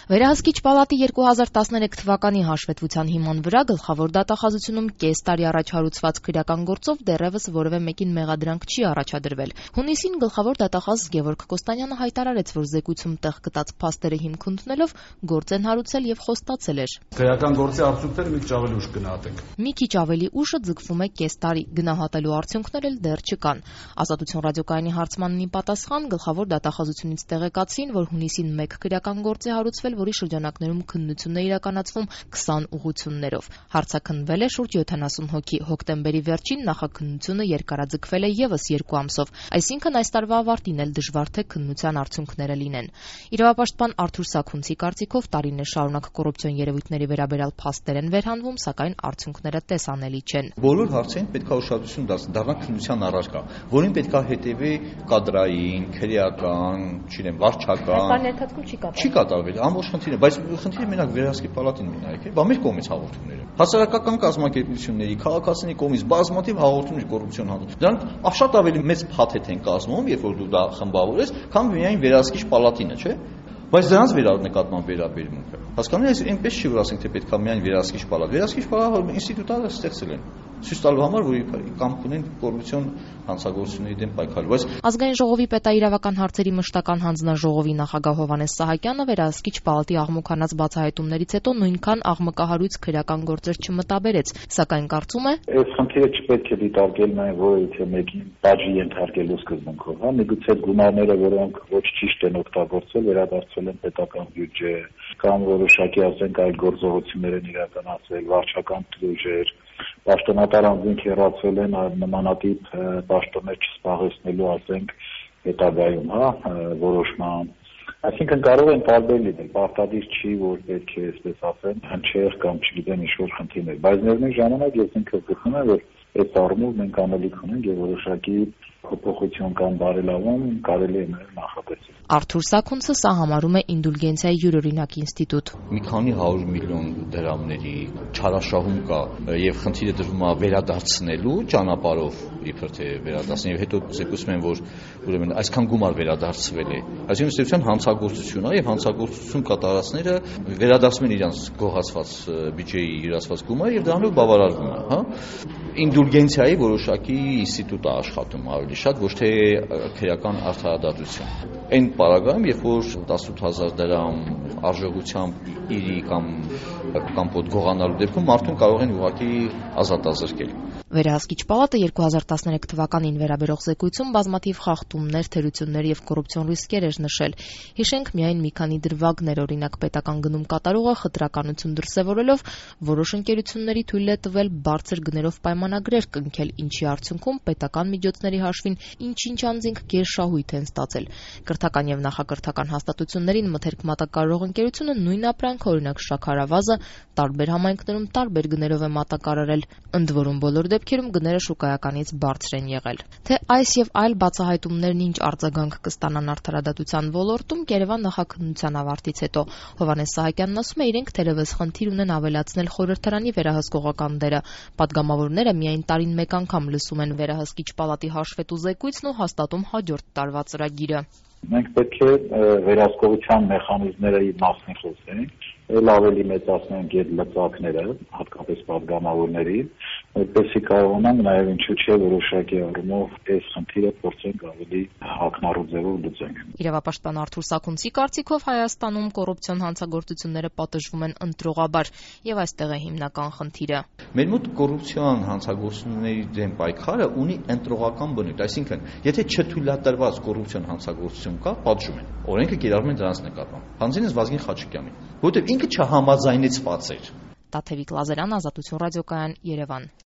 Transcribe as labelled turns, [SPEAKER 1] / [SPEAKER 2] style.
[SPEAKER 1] Վերահսկիչ պալատի 2013 թվականի հաշվետվության հիման վրա գլխավոր դատախազությունում կես տարի առաջ հարուցված քրեական գործով դեռևս որևէ մեկին մեղադրանք չի առաջադրվել։ Հունիսին գլխավոր դատախազ Գևորգ Կոստանյանը հայտարարեց, որ զեկույցում տեղ գտած փաստերը հիմք ընդունելով գործ են հարուցել եւ խոստացել էր.
[SPEAKER 2] Քրեական գործի արդյունքները մի քիչ ավելի ուշ գնահատենք։
[SPEAKER 1] Մի քիչ ավելի ուշը ձգվում է կես տարի, գնահատելու արդյունքներ էլ դեռ չկան։ Ազատություն ռադիոկայանի հարցմանն ի պատասխան գլխավոր դատախազությունից տեղեկացին, որ հունիսին 1 քրեական գործ է հարուցվել, որի շրջանակներում քննություն է իրականացվում 20 ուղղություններով։ Հարցաքննվել է շուրջ 70 հոգի։ Հոկտեմբերի վերջին նախաքննությունը երկարաձգվել է եւս 2 ամսով, այսինքն այս տարվա ավարտին էլ դժվար թե քննության արդյունքները լինեն։ Իրավապաշտպան Արթուր Սաքունցի կարծիքով տարիներ շարունակ կոռուպցիոն երևույթների վերաբերյալ փաստեր են վերհանվում, սակայն արդյունքները տեսանելի չեն։
[SPEAKER 3] Բոլոր հարցերին պետք է ուշադրություն դառնալ քննության առարկա, որին պետք է հետևի կադրային, քրեական, չգիտեմ, վարչական։ Չի կատարվել, ամբողջ խնդիրը, բայց խնդիրը մենակ վերահսկի պալատին մի նայեք, մեր կողմից հաղորդումները։ Հասարակական կազմակերպությունների, քաղաքացիների կողմից բազմաթիվ հաղորդումներ կոռուպցիոն հանդեպ։ Դրանք շատ ավելի մեծ փաթեթ են կազմում, երբ որ դու դա խմբավոր ես, քան միայն վերահսկիչ պալատինը, չէ՞։ Բայց դրանց նկատմամբ վերաբերմունքը։ Հասկանում ես, այնպես չի որ ասենք թե պետք է միայն վերահսկիչ պալատ։ Վերահսկիչ պալատը ինստիտուտները ստեղծել են ցույց տալու համար, որ կամք ունեն կոռուպցիոն հանցագործությունների դեմ պայքարելու։ Բայց
[SPEAKER 1] Ազգային ժողովի պետաիրավական հարցերի մշտական հանձնաժողովի նախագահ Հովհաննես Սահակյանը վերահսկիչ պալատի աղմուկանած բացահայտումներից հետո նույնքան աղմկահարույց քրեական գործեր չմտաբերեց, սակայն կարծում է.
[SPEAKER 4] Այս խնդիրը չպետք է դիտարկել նաև որևէ մեկին բաժի ենթարկելու սկզբունքով, միգուցե գումարները, որոնք ոչ ճիշտ են օգտագործել, վերադարձել են պետական բյուջե, կամ որոշակի ասենք այլ գործողություններ են իրականացվել, վարչական ուժեր, պաշտոնատար անձինք հեռացվել են նմանատիպ պաշտոններ չզբաղեցնելու, ասենք, հետագայում, որոշման։ Այսինքն կարող են տարբեր լինել, պարտադիր չի, որ պետք է այսպես ասեմ, հնչեղ կամ չգիտեմ ինչ-որ խնդիրներ, բայց միևնույն ժամանակ ես ինքս գտնում եմ, որ այս առումով մենք անելիք ունենք եւ որոշակի փոփոխություն կամ բարելավում կարելի է նախատեսել։
[SPEAKER 1] Արթուր Սաքունցը սա համարում է ինդուլգենցիայի յուրօրինակ ինստիտուտ։
[SPEAKER 3] Մի քանի 100 միլիոն դրամների չարաշահում կա եւ խնդիրը դրվում է վերադարձնելու ճանապարհով, իբր թե վերադարձնի եւ հետո զեկուցում են, որ ուրեմն այսքան գումար վերադարձվել է։ Այսինքն ստեցության հանցագործություն է եւ հանցագործություն կատարածները վերադարձում են իրենց գողացված բյուջեի յուրացված գումարը եւ դրանով բավարարվում է, Ինդուլգենցիայի որոշակի ինստիտուտ է աշխատում ավելի շատ, ոչ թե քրեական արդարադատություն։ Այն պարագայում, երբ որ 18,000 դրամ արժողությամբ իրի կամ կամպոտ գողանալու դեպքում մարդուն կարող են ուղղակի ազատազրկել։
[SPEAKER 1] Վերահսկիչ պալատը 2013 թվականին վերաբերող զեկույցում բազմաթիվ խախտումներ, թերություններ եւ կոռուպցիոն ռիսկեր էր նշել։ Հիշենք միայն մի քանի դրվագներ, օրինակ պետական գնում կատարողը խտրականություն դրսևորելով որոշ ընկերությունների թույլ է տվել բարձր գներով պայմանագրեր կնքել, ինչի արդյունքում պետական միջոցների հաշվին ինչ-ինչ անձինք գերշահույթ են ստացել։ Կրթական եւ նախակրթական հաստատություններին մթերք մատակարարող ընկերությունը նույն ապրանքը, օրինակ շաքարավազը, տարբեր համայնքներում տարբեր գներով է մատակարարել, ընդ որում բոլոր դեպքերում գները շուկայականից բարձր են եղել։ Թե այս եւ այլ բացահայտումներն ինչ արձագանք կստանան արդարադատության ոլորտում, Երևան նախաքննության ավարտից հետո Հովհաննես Սահակյանն ասում է, իրենք թերևս խնդիր ունեն ավելացնել խորհրդարանի վերահսկողական դերը։ Պատգամավորները միայն տարին մեկ անգամ լսում են վերահսկիչ պալատի հաշվետու զեկույցն ու հաստատում հաջորդ տարվա ծրագիրը։
[SPEAKER 4] Մենք պետք է վերահսկողության մեխանիզմների մասին խոսենք, ել ավելի մեծացնենք այդ լծակները, հատկապես պատգամավորների, որպեսզի կարողանանք նաև ինչու՞ չէ որոշակի առումով այս խնդիրը փորձենք ավելի հակնառու ձևով լուծենք։
[SPEAKER 1] Իրավապաշտպան Արթուր Սաքունցի կարծիքով Հայաստանում կոռուպցիոն հանցագործությունները պատժվում են ընտրողաբար եւ այստեղ է հիմնական խնդիրը։
[SPEAKER 3] Մեր մոտ կոռուպցիոն հանցագործությունների դեմ պայքարը ունի ընտրողական բնույթ, այսինքն, եթե չթույլատրված կոռուպցիոն հանցագործություն կա, պատժում են։ Օրենքը կիրառում են դրանց նկատմամբ։ Հանձինս Վազգեն Խաչիկյանի, որովհետեւ ինքը չհամաձայնեցված էր։
[SPEAKER 1] Տաթևիկ Լազարյան, Ազատություն ռադիոկայան, Երևան։